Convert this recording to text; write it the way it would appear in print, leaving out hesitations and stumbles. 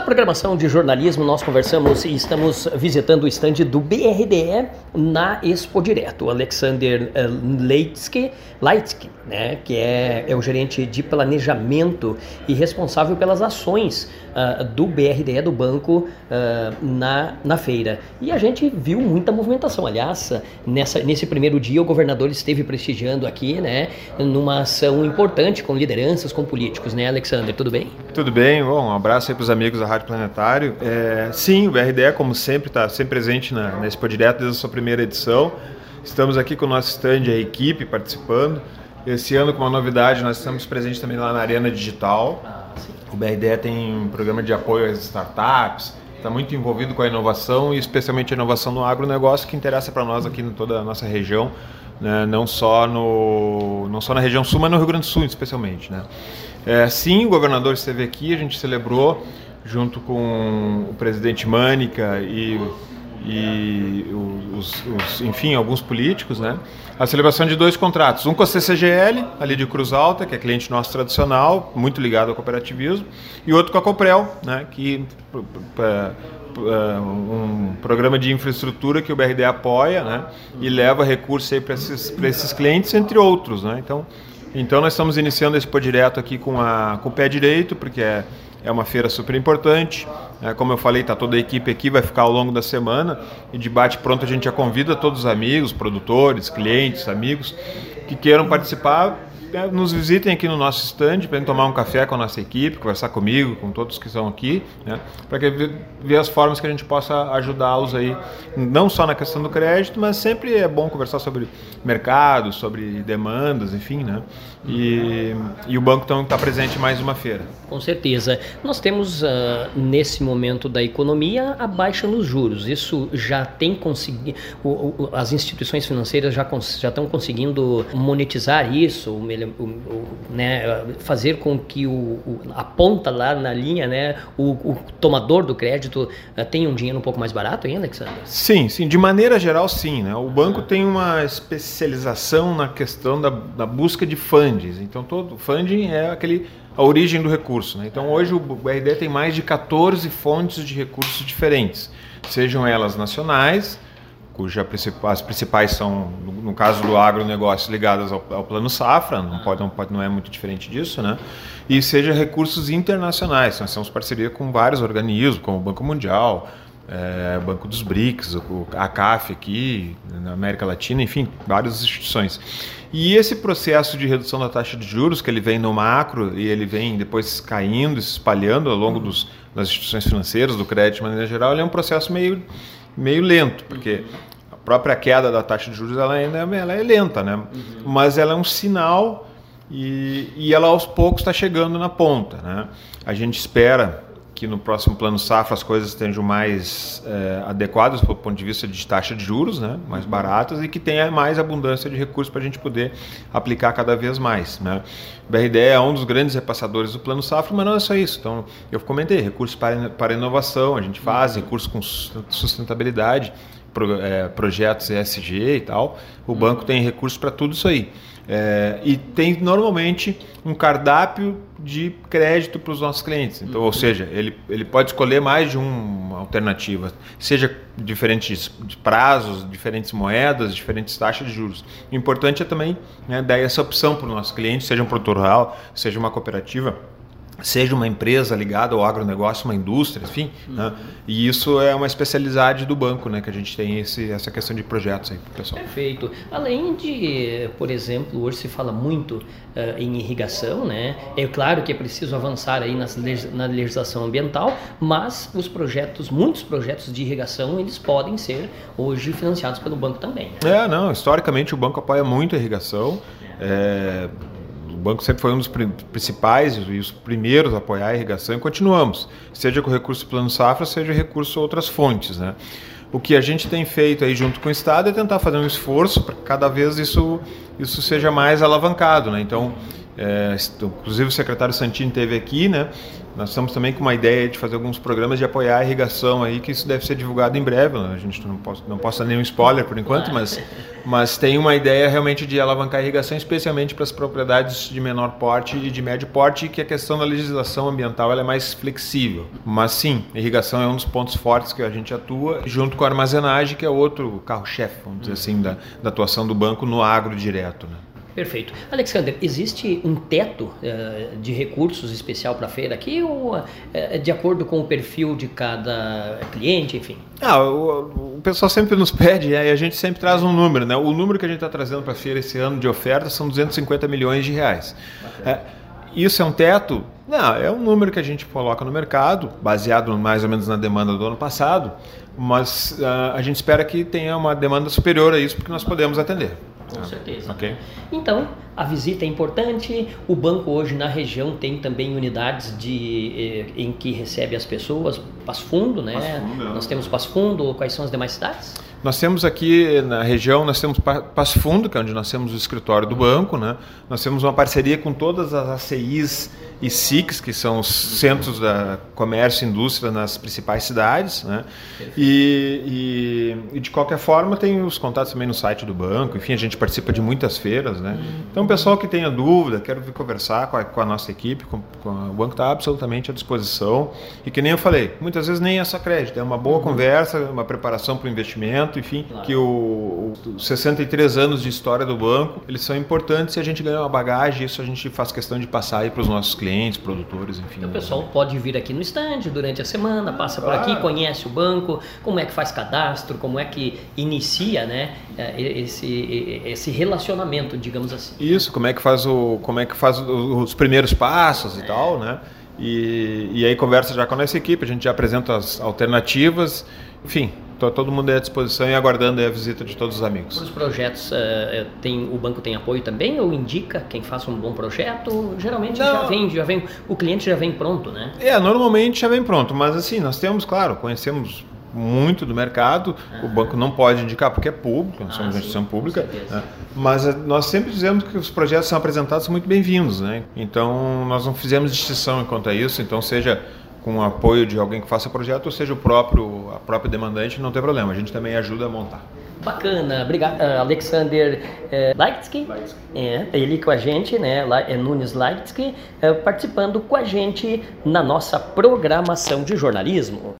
Na programação de jornalismo, nós conversamos e estamos visitando o estande do BRDE na Expo Direto. O Alexander Leitsky, né, que é o gerente de planejamento e responsável pelas ações do BRDE, do banco, na feira. E a gente viu muita movimentação. Aliás, nesse primeiro dia, o governador esteve prestigiando aqui, né, numa ação importante com lideranças, com políticos, né, Alexander? Tudo bem? Tudo bem, bom, um abraço aí para os amigos da Rádio Planetário. Sim, o BRDE, como sempre, está sempre presente na Expo Direto desde a sua primeira edição. Estamos aqui com o nosso stand, a equipe, participando. Esse ano, com uma novidade, nós estamos presentes também lá na Arena Digital. O BRDE tem um programa de apoio às startups, está muito envolvido com a inovação e especialmente a inovação no agronegócio, que interessa para nós aqui em toda a nossa região, né? Não só na região sul, mas no Rio Grande do Sul especialmente, né? Sim, o governador esteve aqui, a gente celebrou junto com o presidente Mânica e enfim, alguns políticos, né? A celebração de 2 contratos, um com a CCGL, ali de Cruz Alta, que é cliente nosso tradicional, muito ligado ao cooperativismo, e outro com a Coprel, né? Que um programa de infraestrutura que o BRDE apoia, né? E leva recursos aí para esses clientes, entre outros, né? Então nós estamos iniciando esse Expo Direto aqui com o pé direito, porque é uma feira super importante. Como eu falei, está toda a equipe aqui, vai ficar ao longo da semana. E de bate pronto a gente já convida todos os amigos, produtores, clientes, amigos que queiram participar. Nos visitem aqui no nosso stand para tomar um café com a nossa equipe, conversar comigo, com todos que estão aqui, né, para ver as formas que a gente possa ajudá-los aí, não só na questão do crédito, mas sempre é bom conversar sobre mercado, sobre demandas, enfim, né? E o banco então está presente em mais uma feira. Com certeza. Nós temos, nesse momento da economia, a baixa nos juros. Isso já tem conseguido, as instituições financeiras já estão conseguindo monetizar isso, né, fazer com que a ponta lá na linha, né, o tomador do crédito tenha um dinheiro um pouco mais barato ainda, Alexandre? Sim, de maneira geral sim, né? O banco tem uma especialização na questão da busca de funds, então todo funding é a origem do recurso, né? Então hoje o BRDE tem mais de 14 fontes de recursos diferentes, sejam elas nacionais, as principais são, no caso do agronegócio, ligadas ao Plano Safra, não é muito diferente disso, né? E seja recursos internacionais, nós temos parceria com vários organismos, como o Banco Mundial, Banco dos BRICS, a CAF aqui, na América Latina, enfim, várias instituições. E esse processo de redução da taxa de juros, que ele vem no macro e ele vem depois caindo e se espalhando ao longo das instituições financeiras, do crédito de maneira geral, ele é um processo meio lento, porque a própria queda da taxa de juros ela é lenta, né? Mas ela é um sinal e ela aos poucos está chegando na ponta, né? A gente espera que no próximo Plano Safra as coisas estejam mais adequadas do ponto de vista de taxa de juros, né? Mais baratas, e que tenha mais abundância de recursos para a gente poder aplicar cada vez mais, né? O BRDE é um dos grandes repassadores do Plano Safra, mas não é só isso. Então, eu comentei, recursos para inovação, a gente faz recursos com sustentabilidade, projetos ESG e tal. O banco tem recursos para tudo isso aí. E tem normalmente um cardápio de crédito para os nossos clientes. Então, ou seja, ele pode escolher mais de uma alternativa, seja diferentes prazos, diferentes moedas, diferentes taxas de juros. O importante é também, né, dar essa opção para o nosso cliente, seja um produtor rural, seja uma cooperativa, seja uma empresa ligada ao agronegócio, uma indústria, enfim, né? E isso é uma especialidade do banco, né? Que a gente tem essa questão de projetos aí para o pessoal. Perfeito. Além de, por exemplo, hoje se fala muito em irrigação, né? É claro que é preciso avançar aí na legislação ambiental, mas muitos projetos de irrigação, eles podem ser hoje financiados pelo banco também. Historicamente o banco apoia muito a irrigação. O banco sempre foi um dos principais e os primeiros a apoiar a irrigação e continuamos, seja com recurso do Plano Safra, seja recurso a outras fontes, né? O que a gente tem feito aí junto com o Estado é tentar fazer um esforço para que cada vez isso seja mais alavancado, né? Então, Inclusive o secretário Santini esteve aqui, né? Nós estamos também com uma ideia de fazer alguns programas de apoiar a irrigação aí, que isso deve ser divulgado em breve, né? A gente não posso dar nenhum spoiler por enquanto, mas tem uma ideia realmente de alavancar a irrigação, especialmente para as propriedades de menor porte e de médio porte, que a questão da legislação ambiental ela é mais flexível. Mas sim, a irrigação é um dos pontos fortes que a gente atua, junto com a armazenagem, que é outro carro-chefe, vamos dizer assim, da atuação do banco no agro direto, né? Perfeito. Alexander, existe um teto de recursos especial para a feira aqui ou de acordo com o perfil de cada cliente, enfim? O pessoal sempre nos pede e a gente sempre traz um número, né? O número que a gente está trazendo para a feira esse ano de oferta são 250 milhões de reais. Isso é um teto? Não, é um número que a gente coloca no mercado, baseado mais ou menos na demanda do ano passado, mas a gente espera que tenha uma demanda superior a isso, porque nós podemos atender. Com certeza. Okay. Então, a visita é importante. O banco hoje na região tem também unidades em que recebe as pessoas. Passo Fundo, né? Passo Fundo, Nós temos Passo Fundo. Quais são as demais cidades? Nós temos aqui na região, nós temos Passo Fundo, que é onde nós temos o escritório do banco, né? Nós temos uma parceria com todas as ACIs e SICs, que são os centros da comércio e indústria nas principais cidades, né? E de qualquer forma tem os contatos também no site do banco, enfim, a gente participa de muitas feiras, né? Então o pessoal que tenha dúvida, quer vir conversar com a nossa equipe, o banco está absolutamente à disposição, e que nem eu falei, muitas vezes nem é só crédito, é uma boa conversa, uma preparação para o investimento, enfim, claro. Que os 63 anos de história do banco, eles são importantes e a gente ganha uma bagagem, isso a gente faz questão de passar aí para os nossos clientes, produtores, enfim. Então, o pessoal pode vir aqui no stand durante a semana, passa por aqui, conhece o banco, como é que faz cadastro, como é que inicia, né, esse relacionamento, digamos assim. Isso, como é que faz os primeiros passos e tal, né? E aí conversa já com a nossa equipe, a gente já apresenta as alternativas, enfim, todo mundo é à disposição e aguardando a visita de todos os amigos. Para os projetos, o banco tem apoio também ou indica quem faça um bom projeto? Geralmente já vem, o cliente já vem pronto, né? Normalmente já vem pronto, mas assim, nós temos, claro, conhecemos muito do mercado, o banco não pode indicar porque é público, nós somos uma instituição pública, né? Mas nós sempre dizemos que os projetos são apresentados muito bem-vindos, né? Então nós não fizemos distinção quanto a isso, então seja com o apoio de alguém que faça projeto, ou seja a própria demandante, não tem problema, a gente também ajuda a montar. Bacana, obrigado. Alexander Leitsky, ele com a gente, né? Nunes Leitsky, participando com a gente na nossa programação de jornalismo.